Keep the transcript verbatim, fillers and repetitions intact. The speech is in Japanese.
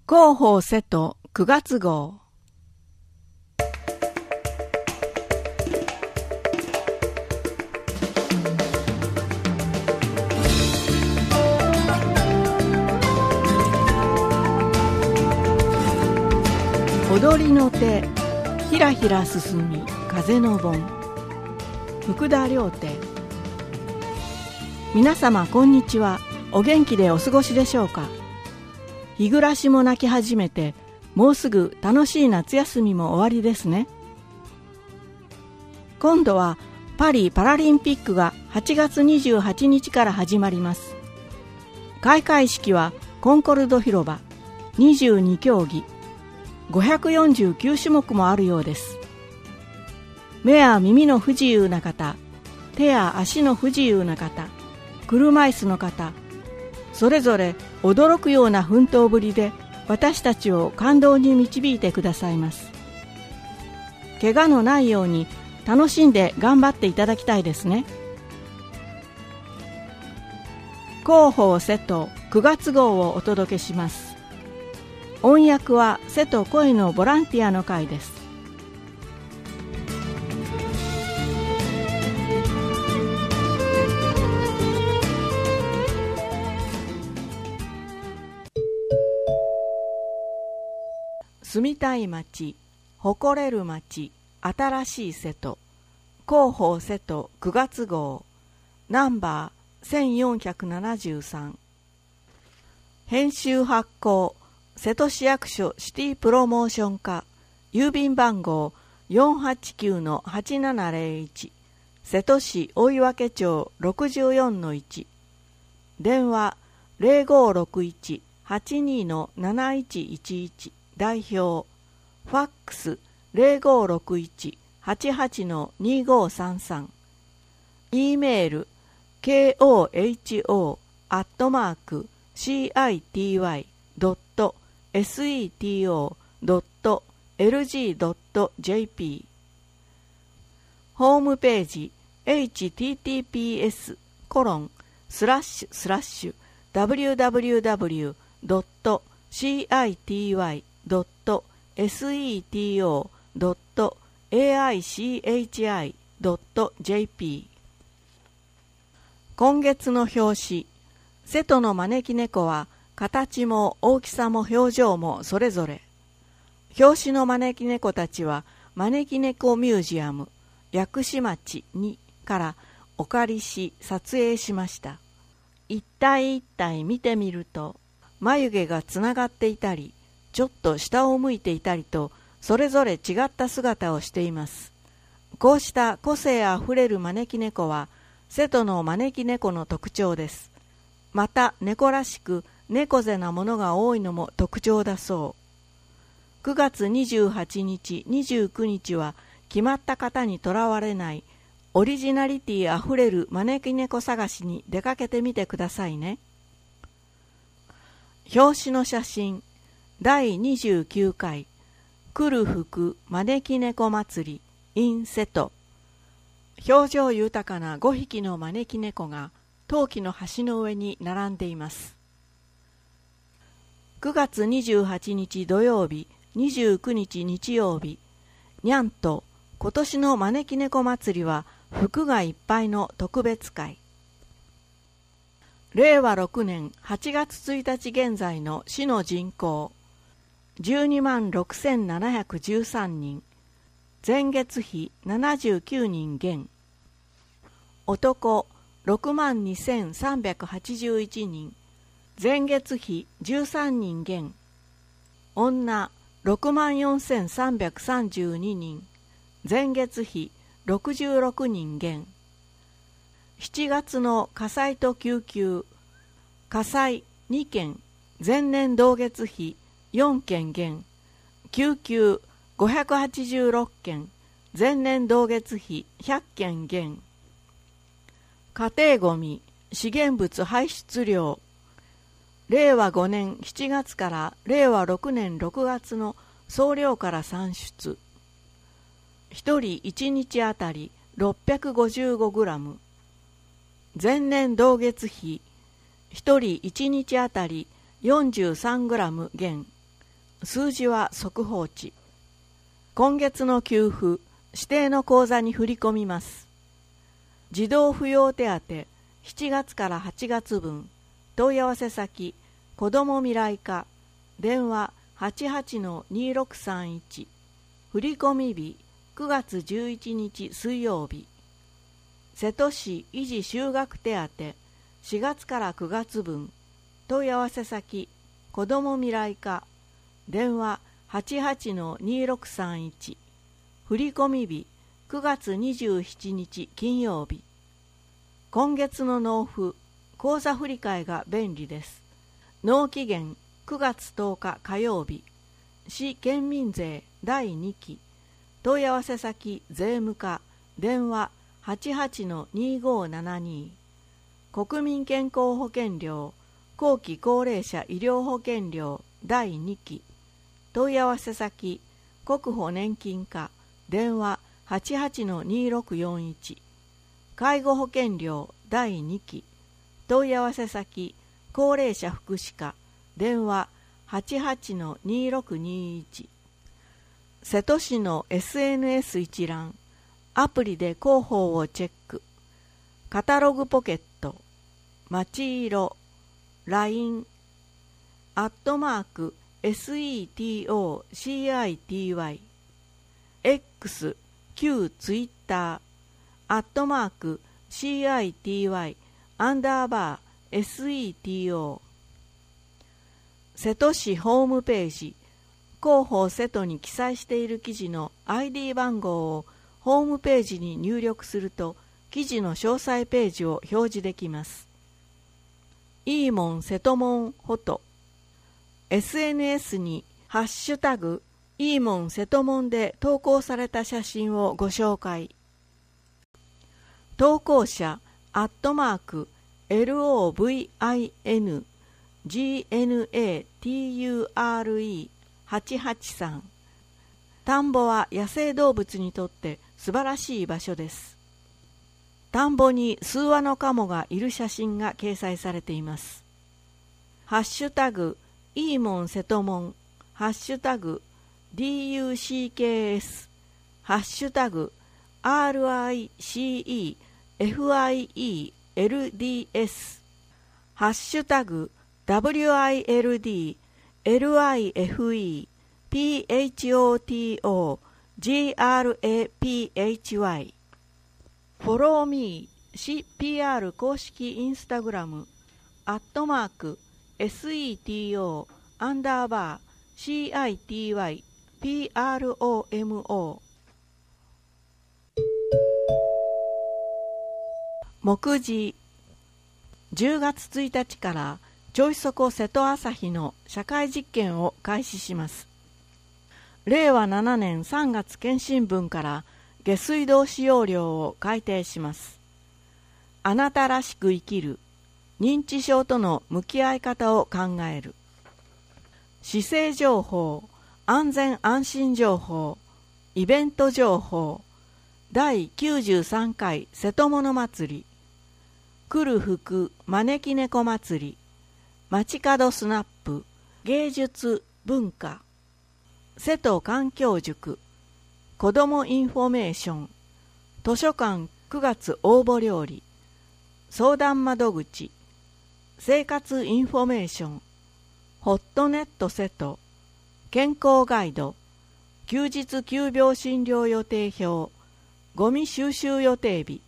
広報瀬戸くがつ号。踊りの手、ひらひら進み風の盆。福田良亭。皆様こんにちは。お元気でお過ごしでしょうか。日暮らしも泣き始めて、もうすぐ楽しい夏休みも終わりですね。今度はパリパラリンピックがはちがつにじゅうはちにちから始まります。開会式はコンコルド広場、にじゅうにきょうぎ、ごひゃくよんじゅうきゅうしゅもくもあるようです。目や耳の不自由な方、手や足の不自由な方、車椅子の方、それぞれ驚くような奮闘ぶりで私たちを感動に導いてくださいます。怪我のないように楽しんで頑張っていただきたいですね。広報瀬戸くがつ号をお届けします。音訳は瀬戸声のボランティアの会です。住みたい町、誇れる町、新しい瀬戸、広報瀬戸くがつ号、ナンバーせんよんひゃくななじゅうさん。編集発行、瀬戸市役所シティプロモーション課、郵便番号 よんはちきゅうのはちななぜろいち、瀬戸市大岩家町 ろくじゅうよんのいち、電話 ゼロごろくいち はちにのなないちいちいち、代表、ファックス ゼロごろくいち はちはちのにごさんさん、E メール ケーオーエイチオー アットマーク シーアイティーワイ ドット セト ドット エルジー ドット ジェーピー。 ホームページ エイチティーティーピーエス コロンスラッシュスラッシュ ダブリューダブリューダブリュー ドット シーアイティーワイ ドット セト ドット エーアイシーエイチアイ ドット ジェーピー。 今月の表紙、瀬戸の招き猫は形も大きさも表情もそれぞれ。表紙の招き猫たちは招き猫ミュージアム薬師町にからお借りし撮影しました。一体一体見てみると、眉毛がつながっていたり、ちょっと下を向いていたりと、それぞれ違った姿をしています。こうした個性あふれる招き猫は瀬戸の招き猫の特徴です。また猫らしく猫背なものが多いのも特徴だそう。くがつにじゅうはちにち、にじゅうくにちは決まった型にとらわれないオリジナリティあふれる招き猫探しに出かけてみてくださいね。表紙の写真、だいにじゅうきゅうかい来る福招き猫祭り in 瀬戸。表情豊かなごひきの招き猫が陶器の橋の上に並んでいます。くがつにじゅうはちにち土曜日、にじゅうくにち日曜日、にゃんと今年の招き猫祭りは福がいっぱいの特別会。れいわろくねんはちがつついたち現在の市の人口じゅうにまんろくせんななひゃくじゅうさんにん、前月比ななじゅうきゅうにん減、男ろくまんにせんさんびゃくはちじゅういちにん、前月比じゅうさんにん減、女ろくまんよんせんさんびゃくさんじゅうににん、前月比ろくじゅうろくにん減。しちがつの火災と救急、火災にけん、前年同月比よんけん減、救急ごひゃくはちじゅうろっけん、前年同月比ひゃっけん減。家庭ごみ、資源物排出量、れいわごねんしちがつかられいわろくねんろくがつの総量から算出。ひとりいちにちあたりろっぴゃくごじゅうごグラム、前年同月比ひとりいちにちあたりよんじゅうさんグラム減、 数字は速報値。今月の給付、指定の口座に振り込みます。児童扶養手当しちがつからはちがつ分、問い合わせ先、子ども未来課、電話 はちはちのにろくさんいち、振込日くがつじゅういちにち水曜日。瀬戸市維持就学手当しがつからくがつ分、問い合わせ先、子ども未来課、電話 はちはちのにろくさんいち、振込日くがつにじゅうしちにち金曜日。今月の納付、口座振替が便利です。納期限くがつとおか火曜日。市県民税だいにき。問い合わせ先税務課、電話 はちはちのにごななに。国民健康保険料、後期高齢者医療保険料だいにき。問い合わせ先、国保年金課、電話 はちはちのにろくよんいち。介護保険料だいにき。問い合わせ先、高齢者福祉課、電話 はちはちのにろくにいち。瀬戸市の エスエヌエス 一覧、アプリで広報をチェック。カタログポケット、まちいろ、ライン、アットマーク、セトシティ、X、旧ツイッター、アットマーク、シティ、アンダーバー、セト。瀬戸市ホームページ、広報瀬戸に記載している記事の アイディー 番号をホームページに入力すると、記事の詳細ページを表示できます。いいもん瀬戸もんフォト。エスエヌエス にハッシュタグいいもん瀬戸もんで投稿された写真をご紹介。投稿者アットマーク エルオーブイアイエヌジーエヌエーティーユーアールイーはちはちさん。田んぼは野生動物にとって素晴らしい場所です。田んぼに数羽のカモがいる写真が掲載されています。ハッシュタグいいもん瀬戸もん、ハッシュタグ ディーユーシーケーエス、ハッシュタグ アールアイシーイーエフアイイーエルディーエス、ハッシュタグ ダブリューアイエルディーエルアイエフイーピーエイチオーティーオージーアールエーピーエイチワイ。フォローミー シーピーアール 公式インスタグラムアットマーク セト アンダーバー シティ ピーアールオーエムオー。 目次じゅうがつついたちからちょいそこ瀬戸朝日の社会実験を開始します。れいわななねんさんがつ検針分から下水道使用量を改定します。あなたらしく生きる認知症との向き合い方を考える。姿勢情報、安全安心情報、イベント情報、だいきゅうじゅうさんかい瀬戸物祭り、来る福招き猫祭り、街角スナップ、芸術文化、瀬戸環境塾、子どもインフォメーション、図書館くがつ応募料理、相談窓口、生活インフォメーション、ホットネット瀬戸、健康ガイド、休日急病診療予定表、ゴミ収集予定日、